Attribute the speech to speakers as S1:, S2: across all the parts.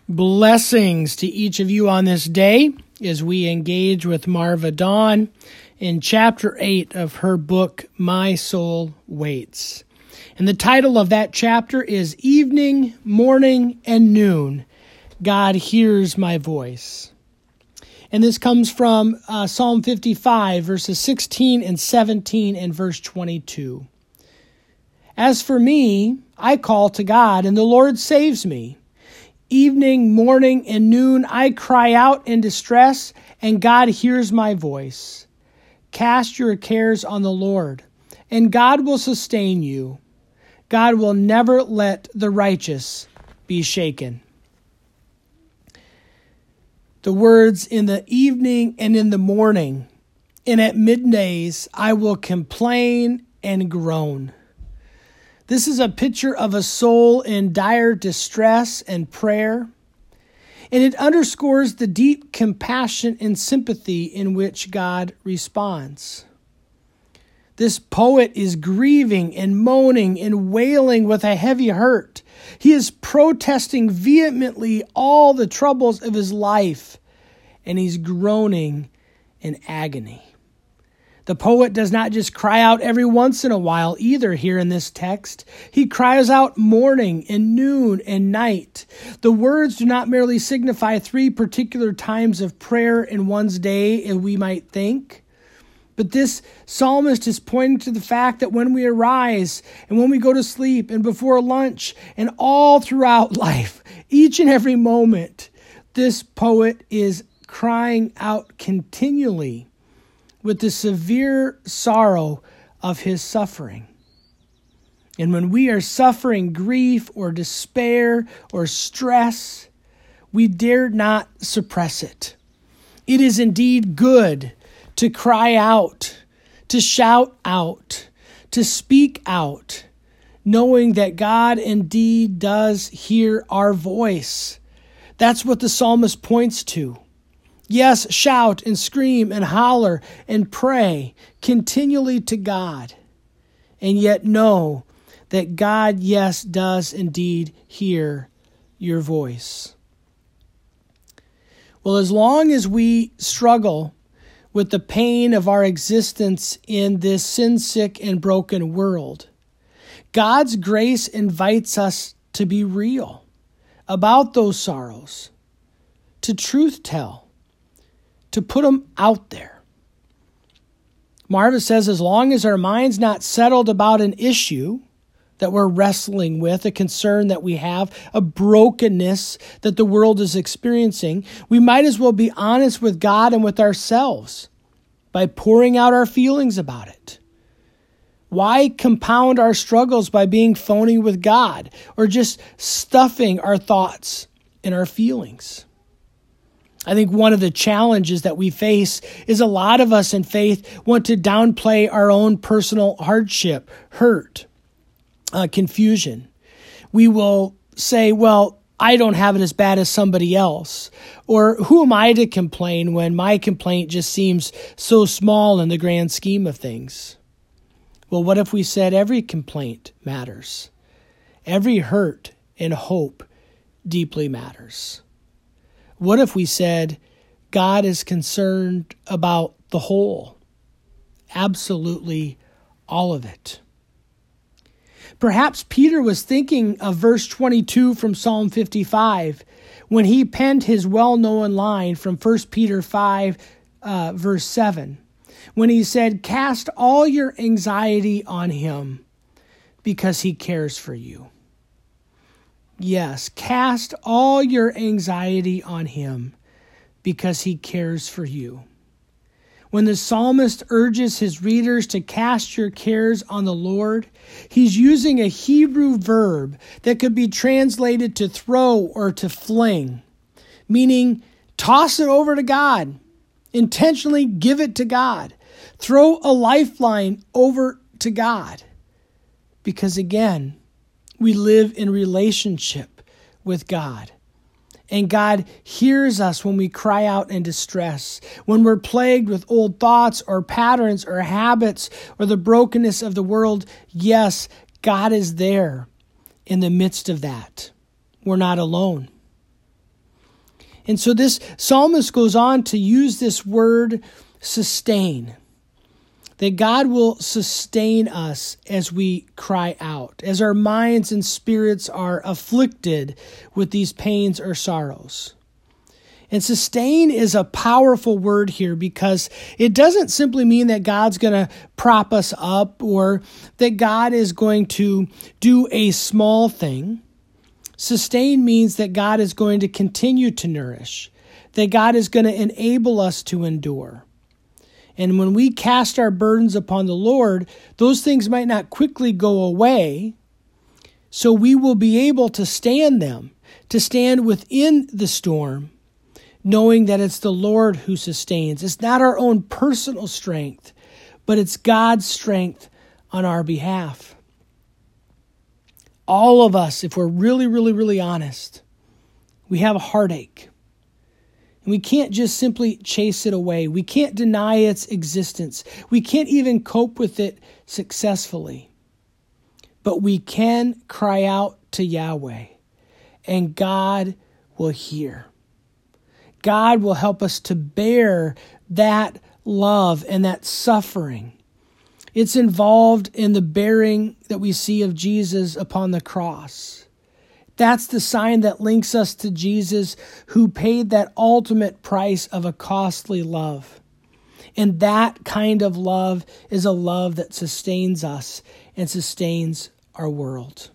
S1: Blessings to each of you on this day as we engage with Marva Dawn in chapter 8 of her book, My Soul Waits. And the title of that chapter is Evening, Morning, and Noon, God Hears My Voice. And this comes from Psalm 55, verses 16 and 17 and verse 22. As for me, I call to God, and the Lord saves me. Evening, morning, and noon, I cry out in distress, and God hears my voice. Cast your cares on the Lord, and God will sustain you. God will never let the righteous be shaken. The words, in the evening and in the morning, and at middays, I will complain and groan. This is a picture of a soul in dire distress and prayer, and it underscores the deep compassion and sympathy in which God responds. This poet is grieving and moaning and wailing with a heavy hurt. He is protesting vehemently all the troubles of his life, and he's groaning in agony. The poet does not just cry out every once in a while either here in this text. He cries out morning and noon and night. The words do not merely signify three particular times of prayer in one's day, as we might think. But this psalmist is pointing to the fact that when we arise and when we go to sleep and before lunch and all throughout life, each and every moment, this poet is crying out continually with the severe sorrow of his suffering. And when we are suffering grief or despair or stress, we dare not suppress it. It is indeed good to cry out, to shout out, to speak out, knowing that God indeed does hear our voice. That's what the psalmist points to. Yes, shout and scream and holler and pray continually to God. And yet know that God, yes, does indeed hear your voice. Well, as long as we struggle with the pain of our existence in this sin-sick and broken world, God's grace invites us to be real about those sorrows, to truth tell, to put them out there. Marva says, as long as our mind's not settled about an issue that we're wrestling with, a concern that we have, a brokenness that the world is experiencing, we might as well be honest with God and with ourselves by pouring out our feelings about it. Why compound our struggles by being phony with God or just stuffing our thoughts and our feelings? I think one of the challenges that we face is a lot of us in faith want to downplay our own personal hardship, hurt, confusion. We will say, well, I don't have it as bad as somebody else. Or who am I to complain when my complaint just seems so small in the grand scheme of things? Well, what if we said every complaint matters? Every hurt and hope deeply matters. What if we said, God is concerned about the whole, absolutely all of it? Perhaps Peter was thinking of verse 22 from Psalm 55 when he penned his well-known line from 1 Peter 5, verse 7, when he said, cast all your anxiety on him because he cares for you. Yes, cast all your anxiety on him because he cares for you. When the psalmist urges his readers to cast your cares on the Lord, he's using a Hebrew verb that could be translated to throw or to fling, meaning toss it over to God, intentionally give it to God, throw a lifeline over to God. Because again, we live in relationship with God. And God hears us when we cry out in distress, when we're plagued with old thoughts or patterns or habits or the brokenness of the world. Yes, God is there in the midst of that. We're not alone. And so this psalmist goes on to use this word sustain, that God will sustain us as we cry out, as our minds and spirits are afflicted with these pains or sorrows. And sustain is a powerful word here because it doesn't simply mean that God's going to prop us up or that God is going to do a small thing. Sustain means that God is going to continue to nourish, that God is going to enable us to endure. And when we cast our burdens upon the Lord, those things might not quickly go away, so we will be able to stand them, to stand within the storm, knowing that it's the Lord who sustains. It's not our own personal strength, but it's God's strength on our behalf. All of us, if we're really honest, we have a heartache. And we can't just simply chase it away. We can't deny its existence. We can't even cope with it successfully. But we can cry out to Yahweh, and God will hear. God will help us to bear that love and that suffering. It's involved in the bearing that we see of Jesus upon the cross. That's the sign that links us to Jesus, who paid that ultimate price of a costly love. And that kind of love is a love that sustains us and sustains our world.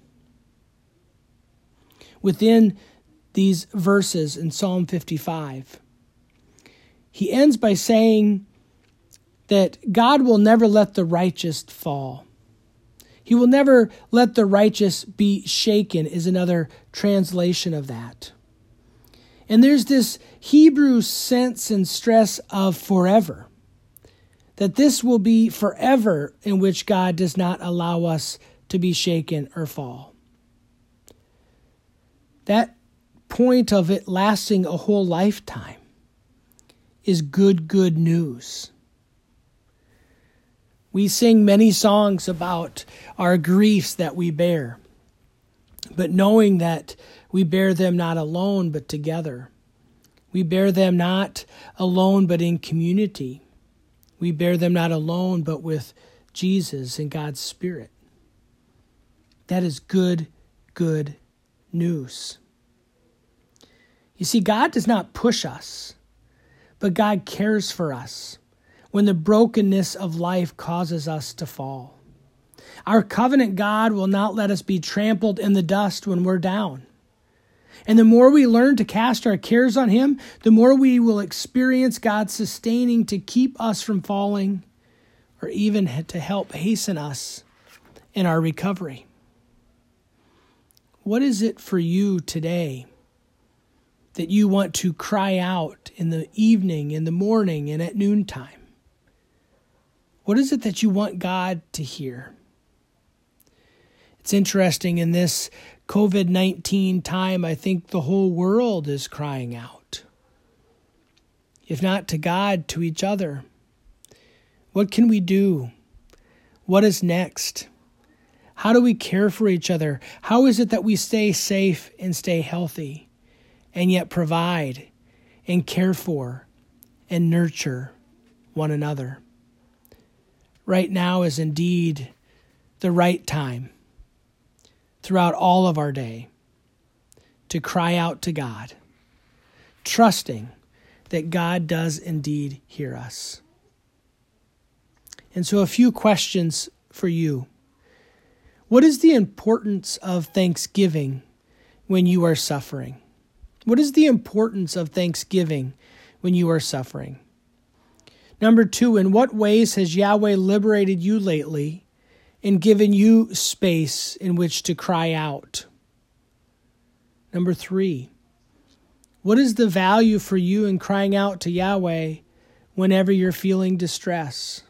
S1: Within these verses in Psalm 55, he ends by saying that God will never let the righteous fall. He will never let the righteous be shaken, is another translation of that. And there's this Hebrew sense and stress of forever, that this will be forever in which God does not allow us to be shaken or fall. That point of it lasting a whole lifetime is good news. We sing many songs about our griefs that we bear, but knowing that we bear them not alone, but together. We bear them not alone, but in community. We bear them not alone, but with Jesus and God's Spirit. That is good news. You see, God does not push us, but God cares for us when the brokenness of life causes us to fall. Our covenant God will not let us be trampled in the dust when we're down. And the more we learn to cast our cares on Him, the more we will experience God sustaining to keep us from falling or even to help hasten us in our recovery. What is it for you today that you want to cry out in the evening, in the morning, and at noontime? What is it that you want God to hear? It's interesting, in this COVID-19 time, I think the whole world is crying out. If not to God, to each other. What can we do? What is next? How do we care for each other? How is it that we stay safe and stay healthy, and yet provide and care for and nurture one another? Right now is indeed the right time throughout all of our day to cry out to God, trusting that God does indeed hear us. And so a few questions for you. What is the importance of thanksgiving when you are suffering? What is the importance of thanksgiving when you are suffering? Number 2, in what ways has Yahweh liberated you lately and given you space in which to cry out? Number 3, what is the value for you in crying out to Yahweh whenever you're feeling distress?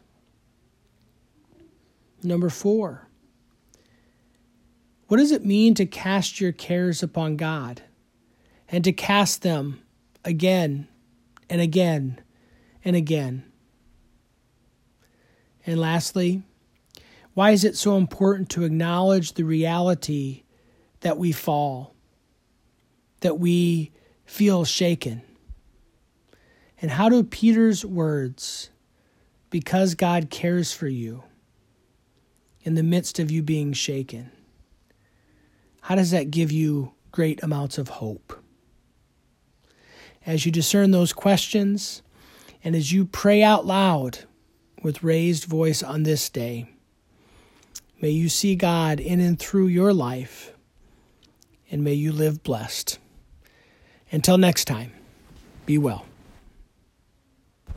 S1: Number 4, what does it mean to cast your cares upon God and to cast them again and again and again? And lastly, why is it so important to acknowledge the reality that we fall, that we feel shaken, And how do Peter's words, because God cares for you in the midst of you being shaken, how does that give you great amounts of hope? As you discern those questions, and as you pray out loud with raised voice on this day, may you see God in and through your life, and may you live blessed. Until next time, be well.